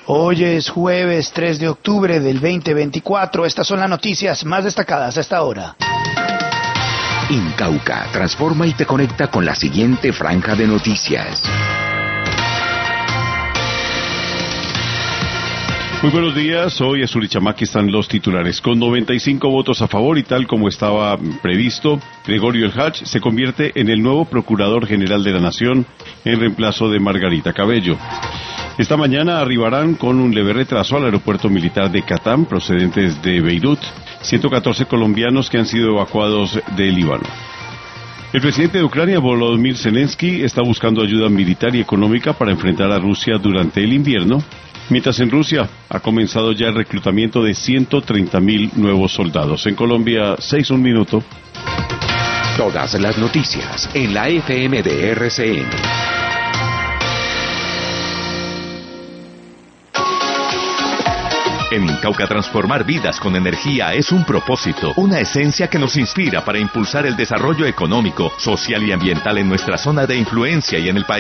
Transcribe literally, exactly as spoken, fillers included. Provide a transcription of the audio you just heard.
Hoy es jueves tres de octubre del veinte veinticuatro. Estas son las noticias más destacadas a esta hora. Incauca transforma y te conecta con la siguiente franja de noticias. Muy buenos días, hoy en Surichama están los titulares. Con noventa y cinco votos a favor y tal como estaba previsto, Gregorio El Hach se convierte en el nuevo Procurador General de la Nación en reemplazo de Margarita Cabello. Esta mañana arribarán con un leve retraso al aeropuerto militar de Katán, procedentes de Beirut, ciento catorce colombianos que han sido evacuados del Líbano. El presidente de Ucrania, Volodymyr Zelensky, está buscando ayuda militar y económica para enfrentar a Rusia durante el invierno, mientras en Rusia ha comenzado ya el reclutamiento de ciento treinta mil nuevos soldados. En Colombia, seis un minuto. Todas las noticias en la F M de R C N. En Incauca, transformar vidas con energía es un propósito, una esencia que nos inspira para impulsar el desarrollo económico, social y ambiental en nuestra zona de influencia y en el país.